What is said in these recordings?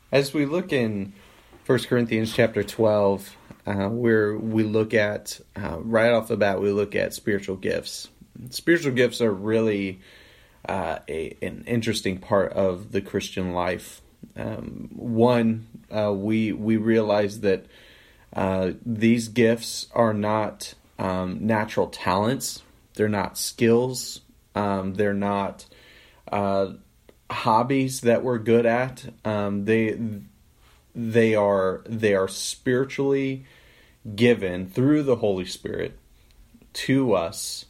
As we look in 1 Corinthians chapter 12, where we look at, right off the bat, we look at spiritual gifts. Spiritual gifts are really an interesting part of the Christian life. We realize that these gifts are not natural talents. They're not skills. They're not hobbies that we're good at. They are spiritually given through the Holy Spirit to us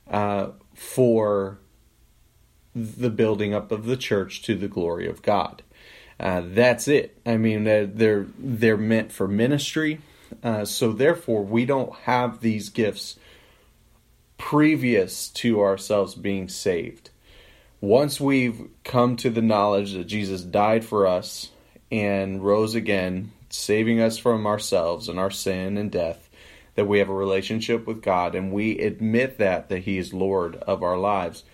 for the building up of the church to the glory of God. That's it. I mean, they're meant for ministry. So therefore, we don't have these gifts previous to ourselves being saved. Once we've come to the knowledge that Jesus died for us and rose again, saving us from ourselves and our sin and death, that we have a relationship with God, and we admit that He is Lord of our lives,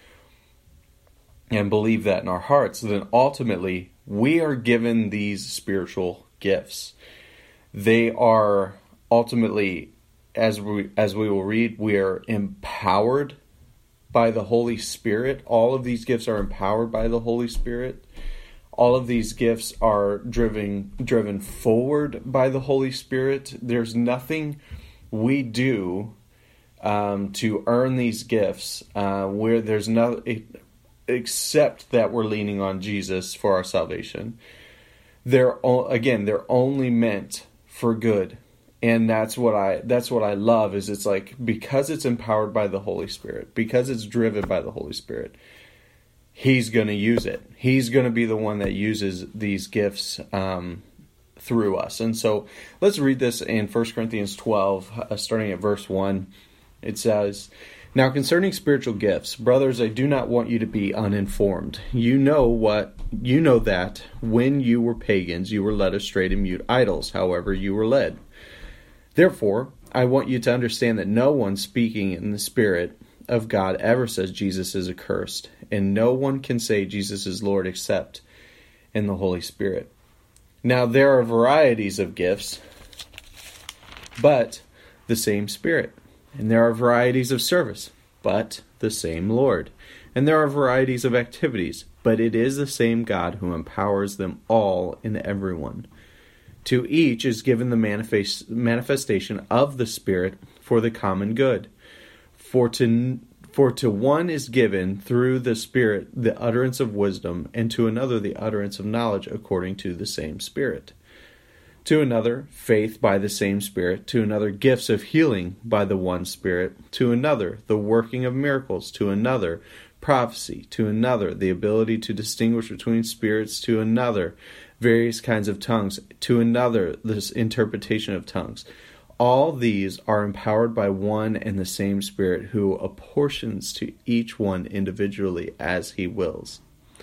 and believe that in our hearts, then ultimately we are given these spiritual gifts. They are ultimately, as we will read, we are empowered by the Holy Spirit. All of these gifts are empowered by the Holy Spirit. All of these gifts are driven forward by the Holy Spirit. There's nothing we do to earn these gifts where there's no, except that we're leaning on Jesus for our salvation. They're only meant for good. And that's what I love, is it's like, because it's empowered by the Holy Spirit, because it's driven by the Holy Spirit, He's going to use it. He's going to be the one that uses these gifts through us. And so let's read this in 1 Corinthians 12, starting at verse 1. It says, "Now concerning spiritual gifts, brothers, I do not want you to be uninformed. You know that when you were pagans, you were led astray to mute idols, however you were led. Therefore, I want you to understand that no one speaking in the Spirit of God ever says Jesus is accursed, and no one can say Jesus is Lord except in the Holy Spirit. Now there are varieties of gifts, but the same Spirit. And there are varieties of service, but the same Lord. And there are varieties of activities, but it is the same God who empowers them all in everyone. To each is given the manifestation of the Spirit for the common good. For to one is given through the Spirit the utterance of wisdom, and to another the utterance of knowledge according to the same Spirit. To another, faith by the same Spirit. To another, gifts of healing by the one Spirit. To another, the working of miracles. To another, prophecy. To another, the ability to distinguish between spirits. To another, various kinds of tongues. To another, this interpretation of tongues. All these are empowered by one and the same Spirit, who apportions to each one individually as He wills."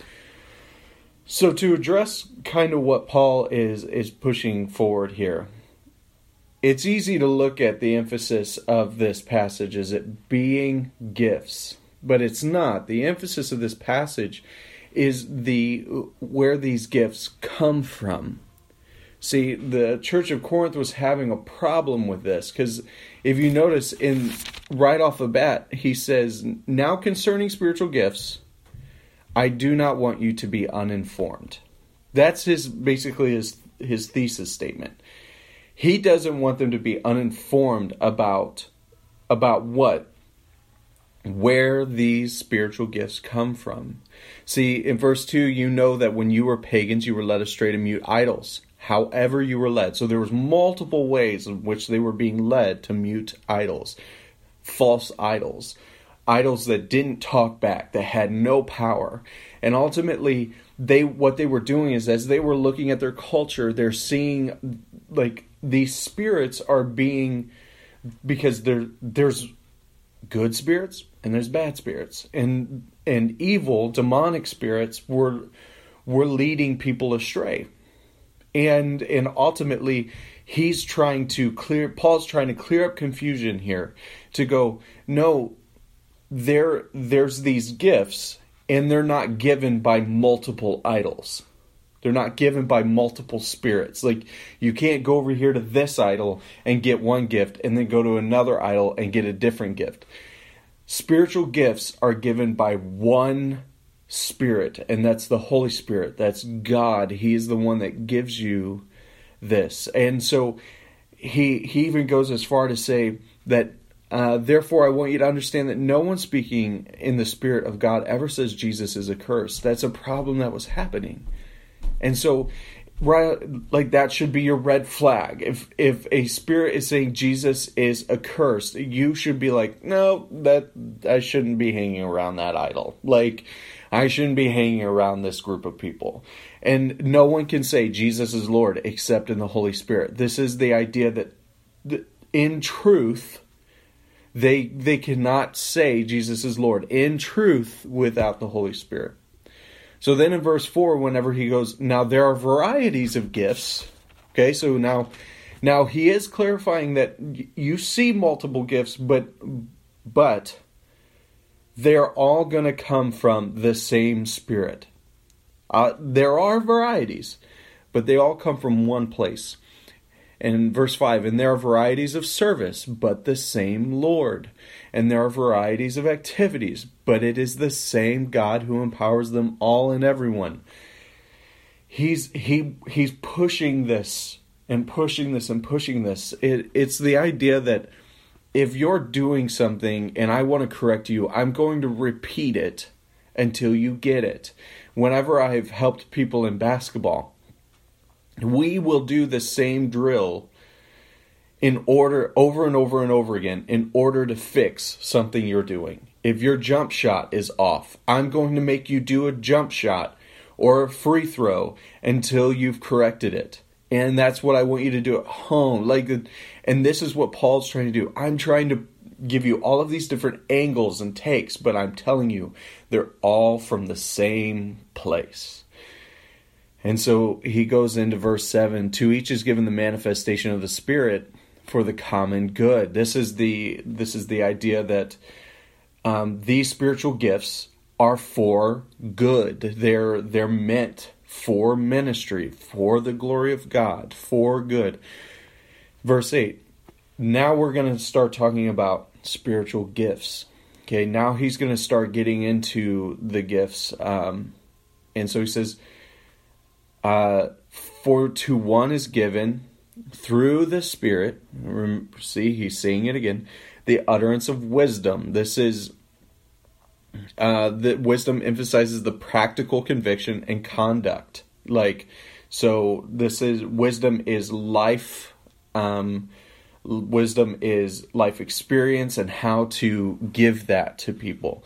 So to address kind of what Paul is pushing forward here, it's easy to look at the emphasis of this passage as it being gifts, but it's not. The emphasis of this passage is where these gifts come from. See, the Church of Corinth was having a problem with this, because if you notice, right off the bat, he says, "Now concerning spiritual gifts, I do not want you to be uninformed." That's basically his thesis statement. He doesn't want them to be uninformed about where these spiritual gifts come from. See, in verse 2, you know that when you were pagans, you were led astray to mute idols, however you were led. So there was multiple ways in which they were being led to mute idols, false idols that didn't talk back, that had no power. And ultimately, what they were doing is, as they were looking at their culture, they're seeing like these spirits are being, because there's good spirits and there's bad spirits, and evil demonic spirits were leading people astray. And ultimately, Paul's trying to clear up confusion here, to go, no, there's these gifts, and they're not given by multiple idols. They're not given by multiple spirits. Like, you can't go over here to this idol and get one gift and then go to another idol and get a different gift. Spiritual gifts are given by one Spirit, and that's the Holy Spirit. That's God. He is the one that gives you this. And so he even goes as far to say that, therefore I want you to understand that no one speaking in the Spirit of God ever says Jesus is accursed. That's a problem that was happening. And so, right, like, that should be your red flag. If a spirit is saying Jesus is accursed, you should be like, no, that I shouldn't be hanging around that idol. Like, I shouldn't be hanging around this group of people. And no one can say Jesus is Lord except in the Holy Spirit. This is the idea that in truth, they cannot say Jesus is Lord in truth without the Holy Spirit. So then in verse 4, whenever he goes, now there are varieties of gifts. Okay, so now he is clarifying that you see multiple gifts, but they're all going to come from the same Spirit. There are varieties, but they all come from one place. And in verse 5, and there are varieties of service, but the same Lord. And there are varieties of activities, but it is the same God who empowers them all and everyone. He's pushing this and pushing this and pushing this. It's the idea that if you're doing something and I want to correct you, I'm going to repeat it until you get it. Whenever I've helped people in basketball, we will do the same drill in order, over and over and over again, in order to fix something you're doing. If your jump shot is off, I'm going to make you do a jump shot or a free throw until you've corrected it. And that's what I want you to do at home. And this is what Paul's trying to do. I'm trying to give you all of these different angles and takes, but I'm telling you, they're all from the same place. And so he goes into verse 7, to each is given the manifestation of the Spirit for the common good. This is the idea that these spiritual gifts are for good. They're meant for ministry, for the glory of God, for good. Verse 8, now we're going to start talking about spiritual gifts. Okay, now he's going to start getting into the gifts. And so he says, for to one is given through the Spirit, see, he's saying it again, the utterance of wisdom. This is, the wisdom emphasizes the practical conviction and conduct. So this is, wisdom is life, wisdom is life experience and how to give that to people.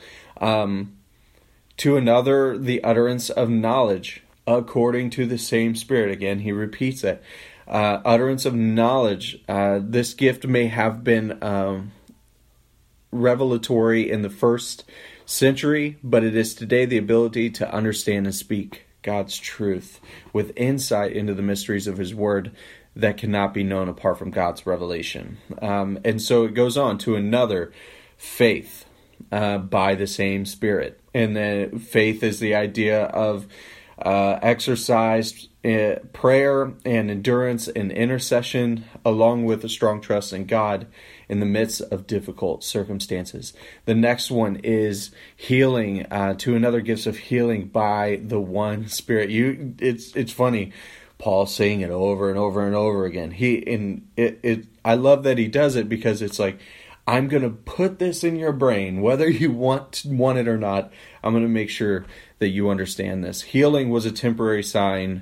To another, the utterance of knowledge, according to the same Spirit. Again, he repeats it. Utterance of knowledge. This gift may have been revelatory in the first century, but it is today the ability to understand and speak God's truth with insight into the mysteries of His Word that cannot be known apart from God's revelation. And so it goes on to another, faith by the same Spirit. And then faith is the idea of exercise, prayer and endurance and intercession, along with a strong trust in God in the midst of difficult circumstances. The next one is healing, to another, gifts of healing by the one Spirit. It's funny, Paul saying it over and over and over again. I love that he does it, because it's like, I'm going to put this in your brain, whether you want it or not. I'm going to make sure that you understand this. Healing was a temporary sign,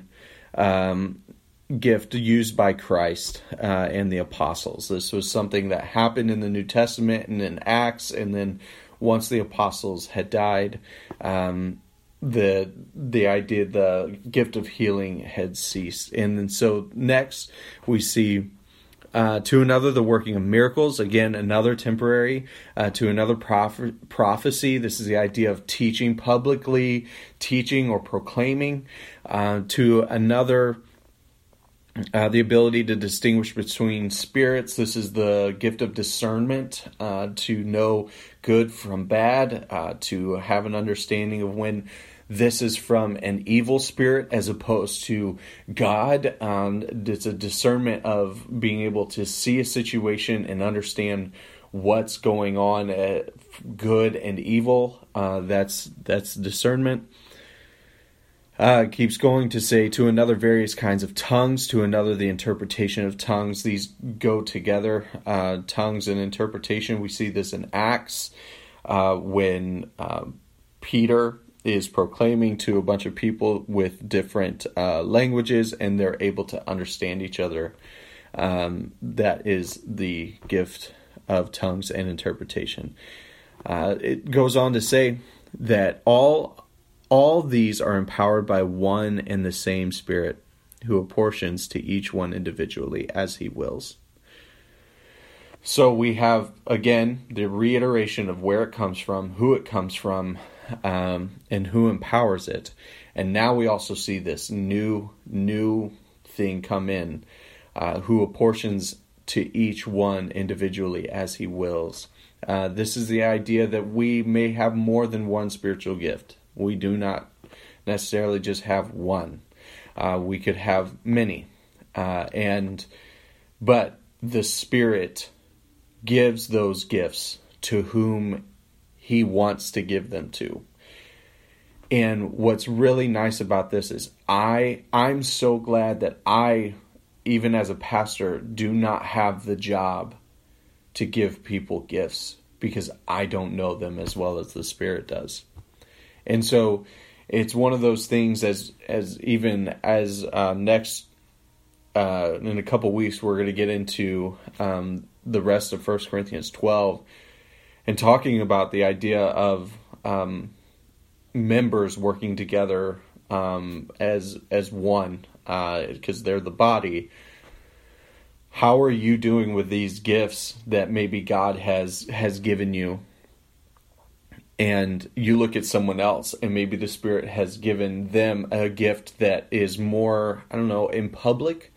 gift used by Christ and the apostles. This was something that happened in the New Testament and in Acts, and then once the apostles had died, the gift of healing had ceased. And then so next we see, to another, the working of miracles. Again, another temporary. To another, prophecy. This is the idea of teaching publicly, teaching or proclaiming. To another, the ability to distinguish between spirits. This is the gift of discernment, to know good from bad, to have an understanding of when this is from an evil spirit as opposed to God. It's a discernment of being able to see a situation and understand what's going on, good and evil. That's discernment. Keeps going to say, to another various kinds of tongues, to another the interpretation of tongues. These go together, tongues and interpretation. We see this in Acts when Peter is proclaiming to a bunch of people with different languages, and they're able to understand each other. That is the gift of tongues and interpretation. It goes on to say that all these are empowered by one and the same Spirit, who apportions to each one individually as he wills. So we have, again, the reiteration of where it comes from, who it comes from, and who empowers it. And now we also see this new thing come in, who apportions to each one individually as he wills. This is the idea that we may have more than one spiritual gift. We do not necessarily just have one. We could have many. But the Spirit gives those gifts to whom he wants to give them to. And what's really nice about this is I'm so glad that I, even as a pastor, do not have the job to give people gifts, because I don't know them as well as the Spirit does. And so it's one of those things as next in a couple weeks we're going to get into the rest of 1 Corinthians 12 and talking about the idea of members working together as one, because they're the body. How are you doing with these gifts that maybe God has given you? And you look at someone else, and maybe the Spirit has given them a gift that is more, in public,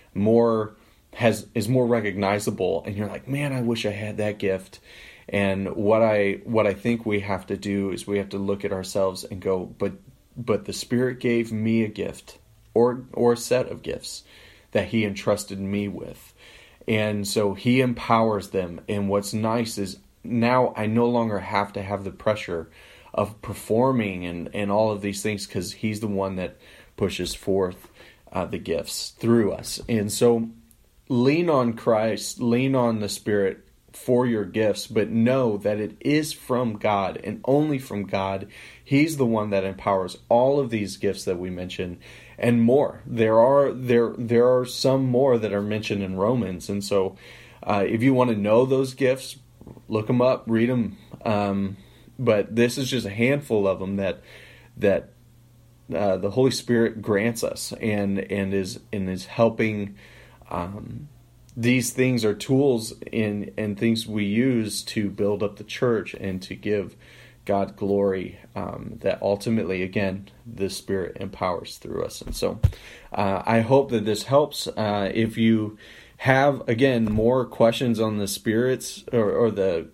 is more recognizable, and you're like, man, I wish I had that gift. And what I think we have to do is we have to look at ourselves and go, but the Spirit gave me a gift or a set of gifts that he entrusted me with. And so he empowers them. And what's nice is now I no longer have to have the pressure of performing and all of these things, because he's the one that pushes forth the gifts through us. And so lean on Christ, lean on the Spirit for your gifts, but know that it is from God and only from God. He's the one that empowers all of these gifts that we mentioned and more. There are some more that are mentioned in Romans. And so if you want to know those gifts, look them up, read them. But this is just a handful of them that the Holy Spirit grants us and is helping. These things are tools and things we use to build up the church and to give God glory, that ultimately, again, the Spirit empowers through us. And so I hope that this helps. If you have, again, more questions on the spirits or the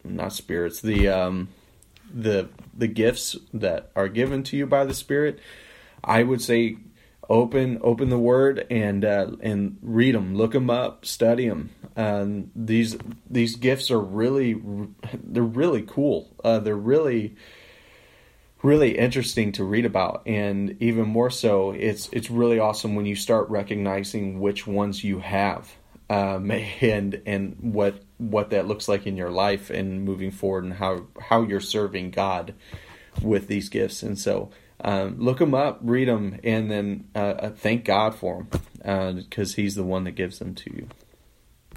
gifts that are given to you by the Spirit, I would say open the Word and read them, look them up, study them. These gifts are really cool. They're really interesting to read about, and even more so, it's really awesome when you start recognizing which ones you have, and what that looks like in your life and moving forward, and how you're serving God with these gifts. And so look them up, read them, and then thank God for them, because he's the one that gives them to you.